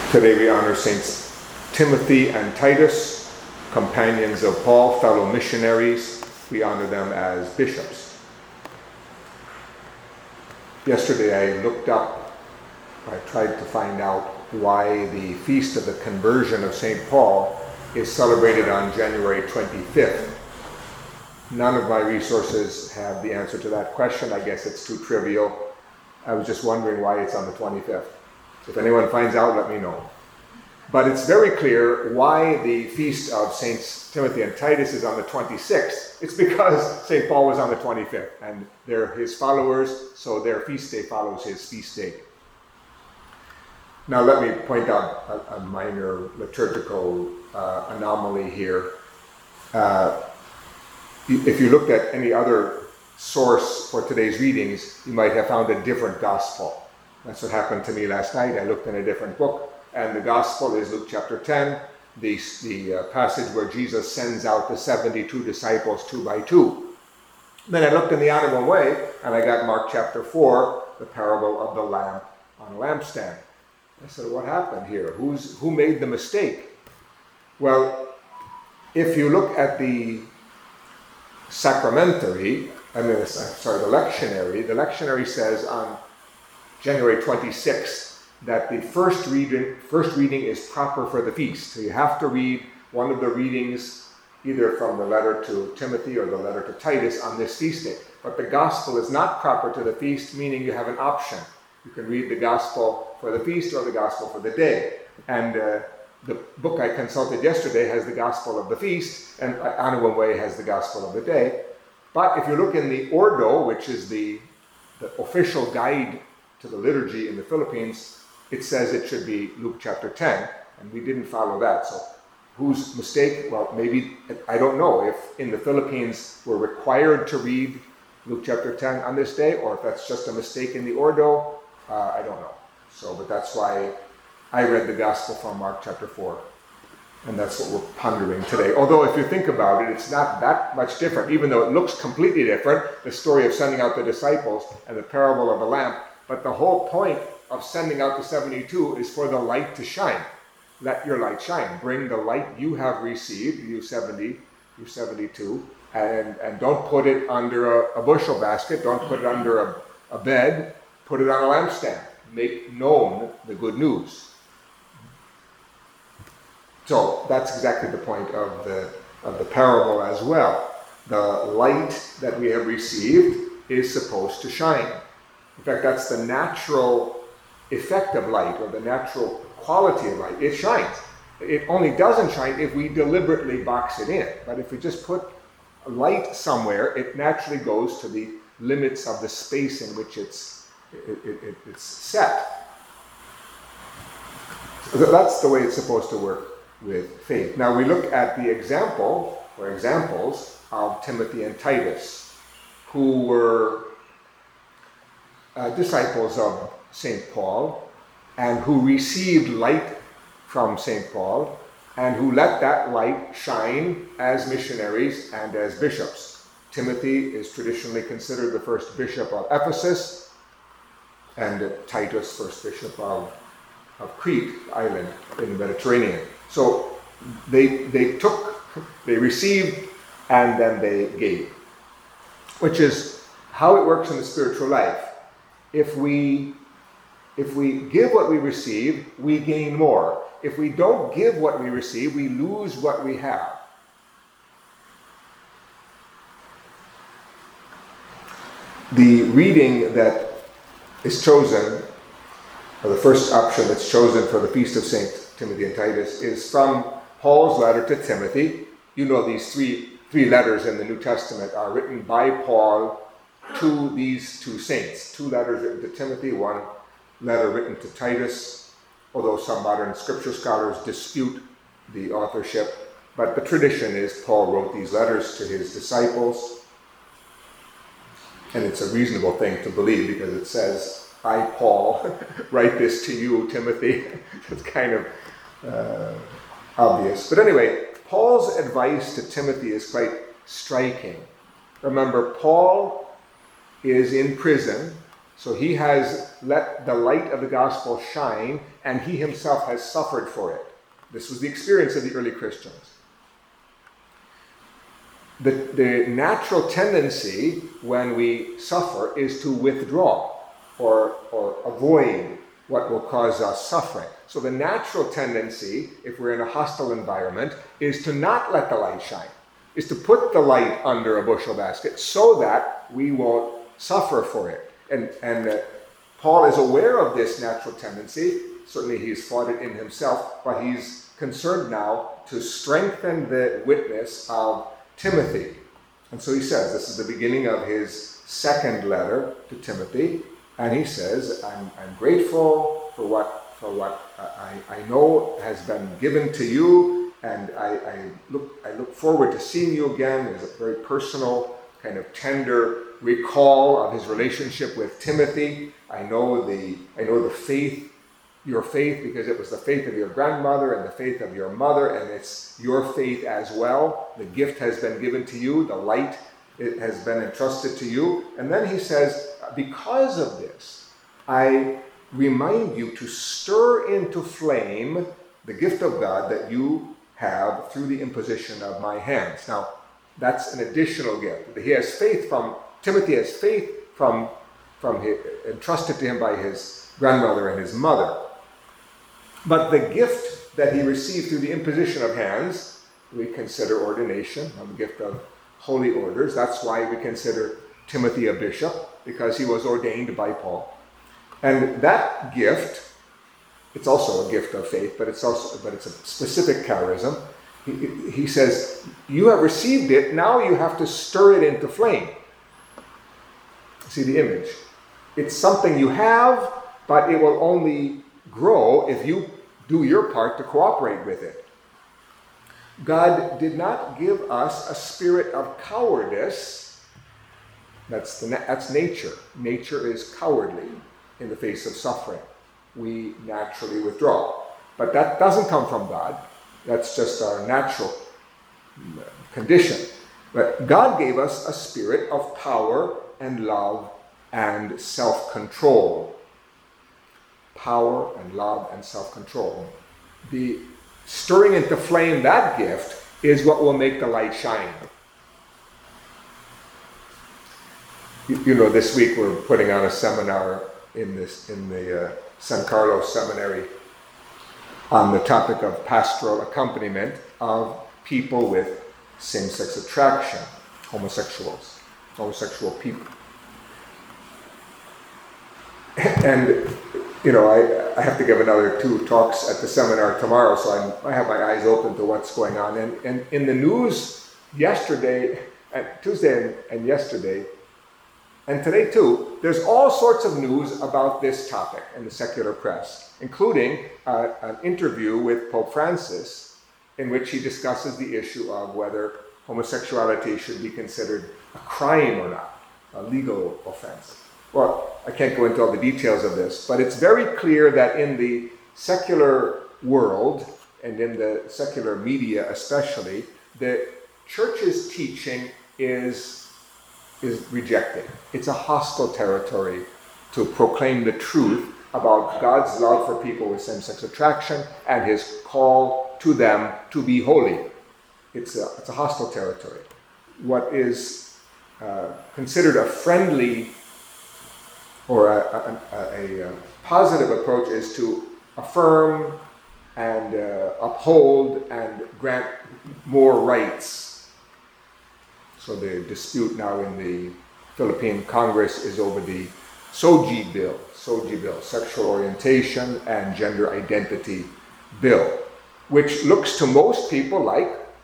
Today we honor Saints Timothy and Titus, companions of Paul, fellow missionaries. We honor them as bishops. Yesterday I tried to find out why the feast of the conversion of St. Paul is celebrated on January 25th. None of my resources have the answer to that question. I guess it's too trivial. I was just wondering why it's on the 25th. If anyone finds out, let me know. But it's very clear why the feast of Saints Timothy and Titus is on the 26th. It's because St. Paul was on the 25th, and they're his followers, so their feast day follows his feast day. Now let me point out a minor liturgical anomaly here. If you looked at any other source for today's readings, you might have found a different gospel. That's what happened to me last night. I looked in a different book, and the gospel is Luke chapter 10, the passage where Jesus sends out the 72 disciples 2 by 2. Then I looked in the animal way, and I got Mark chapter 4, the parable of the lamp on a lampstand. I said, what happened here? Who made the mistake? Well, if you look at the the lectionary says on January 26th that the first reading is proper for the feast. So you have to read one of the readings either from the letter to Timothy or the letter to Titus on this feast day. But the gospel is not proper to the feast, meaning you have an option. You can read the gospel for the feast or the gospel for the day. And the book I consulted yesterday has the gospel of the feast, and Anna Way has the gospel of the day. But if you look in the Ordo, which is the official guide to the liturgy in the Philippines, it says it should be Luke chapter 10, and we didn't follow that. So whose mistake? Well, maybe, I don't know if in the Philippines we're required to read Luke chapter 10 on this day, or if that's just a mistake in the Ordo, I don't know. But that's why I read the gospel from Mark chapter 4. And that's what we're pondering today. Although if you think about it, it's not that much different, even though it looks completely different, the story of sending out the disciples and the parable of the lamp. But the whole point of sending out the 72 is for the light to shine. Let your light shine. Bring the light you have received, you 70, you 72, and don't put it under a bushel basket. Don't put it under a bed. Put it on a lampstand. Make known the good news. So that's exactly the point of the parable as well. The light that we have received is supposed to shine. In fact, that's the natural effect of light, or the natural quality of light. It shines. It only doesn't shine if we deliberately box it in. But if we just put a light somewhere, it naturally goes to the limits of the space in which it's set. So that's the way it's supposed to work with faith. Now we look at the examples of Timothy and Titus, who were disciples of St. Paul, and who received light from St. Paul, and who let that light shine as missionaries and as bishops. Timothy is traditionally considered the first bishop of Ephesus, and Titus, first bishop of Crete, island in the Mediterranean. So they received, and then they gave, which is how it works in the spiritual life. If we give what we receive, we gain more. If we don't give what we receive, we lose what we have. The reading that is chosen, or the first option that's chosen for the Feast of St. Timothy and Titus, is from Paul's letter to Timothy. You know these three letters in the New Testament are written by Paul to these two saints. 2 letters written to Timothy, 1 letter written to Titus, although some modern scripture scholars dispute the authorship. But the tradition is Paul wrote these letters to his disciples. And it's a reasonable thing to believe because it says, I, Paul, write this to you, Timothy. It's kind of obvious. But anyway, Paul's advice to Timothy is quite striking. Remember, Paul is in prison So he has let the light of the gospel shine, and he himself has suffered for it. This was the experience of the early Christians. The natural tendency when we suffer is to withdraw or avoid what will cause us suffering. So the natural tendency, if we're in a hostile environment, is to not let the light shine, is to put the light under a bushel basket so that we won't suffer for it. And Paul is aware of this natural tendency. Certainly he's fought it in himself, but he's concerned now to strengthen the witness of Timothy. And so he says, this is the beginning of his second letter to Timothy, and he says, I'm grateful for what I know has been given to you, and I look forward to seeing you again. There's a very personal, kind of tender recall of his relationship with Timothy. I know the faith, your faith, because it was the faith of your grandmother and the faith of your mother, and it's your faith as well. The gift has been given to you, the light, it has been entrusted to you. And then he says, because of this, I remind you to stir into flame the gift of God that you have through the imposition of my hands. Now, that's an additional gift. He has faith from, Timothy has faith from his, entrusted to him by his grandmother and his mother. But the gift that he received through the imposition of hands, we consider ordination, the gift of holy orders. That's why we consider Timothy a bishop, because he was ordained by Paul. And that gift, it's also a gift of faith, but it's a specific charism. He says, you have received it, now you have to stir it into flame. See the image? It's something you have, but it will only grow if you do your part to cooperate with it. God did not give us a spirit of cowardice. That's nature. Nature is cowardly in the face of suffering. We naturally withdraw. But that doesn't come from God. That's just our natural condition. But God gave us a spirit of power and love and self-control. Power and love and self-control. The stirring into flame that gift is what will make the light shine. You know, this week we're putting on a seminar in the San Carlos Seminary on the topic of pastoral accompaniment of people with same-sex attraction, homosexual people. And, you know, I have to give another 2 talks at the seminar tomorrow, so I have my eyes open to what's going on. And in the news yesterday, Tuesday and yesterday, and today too, there's all sorts of news about this topic in the secular press, including an interview with Pope Francis in which he discusses the issue of whether homosexuality should be considered a crime or not, a legal offense. Well, I can't go into all the details of this, but it's very clear that in the secular world, and in the secular media especially, the church's teaching is rejected. It's a hostile territory to proclaim the truth about God's love for people with same-sex attraction and his call to them to be holy. It's a hostile territory. What is considered a friendly or a positive approach is to affirm and uphold and grant more rights. So the dispute now in the Philippine Congress is over the SOGI bill, Sexual Orientation and Gender Identity Bill, which looks to most people like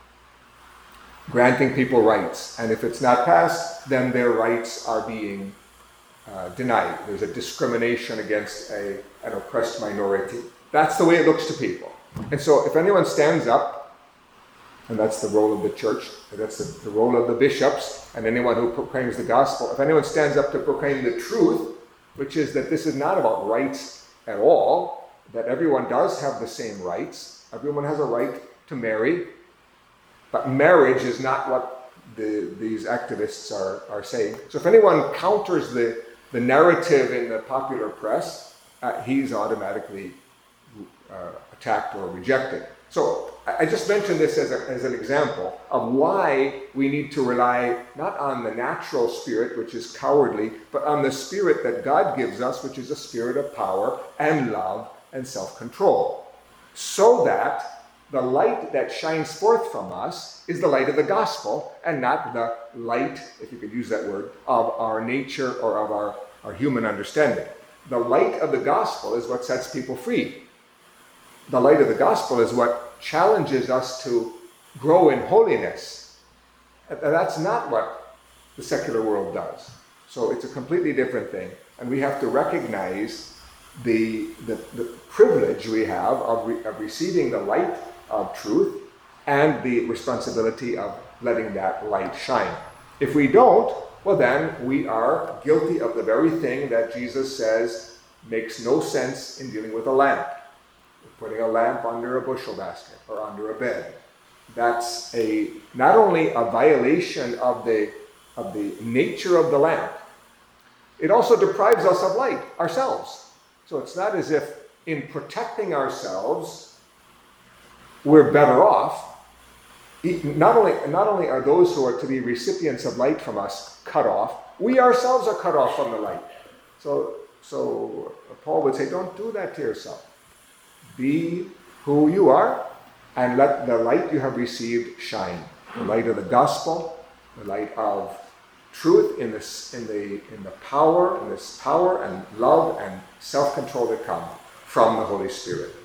granting people rights. And if it's not passed, then their rights are being denied. There's a discrimination against an oppressed minority. That's the way it looks to people. And so if anyone stands up, and that's the role of the church, that's the role of the bishops, and anyone who proclaims the gospel, if anyone stands up to proclaim the truth, which is that this is not about rights at all, that everyone does have the same rights, everyone has a right to marry, but marriage is not what these activists are saying. So if anyone counters the the narrative in the popular press, he's automatically attacked or rejected. So I just mentioned this as an example of why we need to rely not on the natural spirit, which is cowardly, but on the spirit that God gives us, which is a spirit of power and love and self-control. So that the light that shines forth from us is the light of the gospel and not the light, if you could use that word, of our nature or of our human understanding. The light of the gospel is what sets people free. The light of the gospel is what challenges us to grow in holiness. And that's not what the secular world does. So it's a completely different thing. And we have to recognize the privilege we have of receiving the light of truth and the responsibility of letting that light shine. If we don't, well then we are guilty of the very thing that Jesus says makes no sense in dealing with a lamp. Putting a lamp under a bushel basket or under a bed. That's not only a violation of the nature of the lamp, it also deprives us of light ourselves. So it's not as if in protecting ourselves we're better off. Not only are those who are to be recipients of light from us cut off, we ourselves are cut off from the light. So Paul would say, don't do that to yourself. Be who you are and let the light you have received shine. The light of the gospel, the light of truth in the power and love and self-control that come from the Holy Spirit.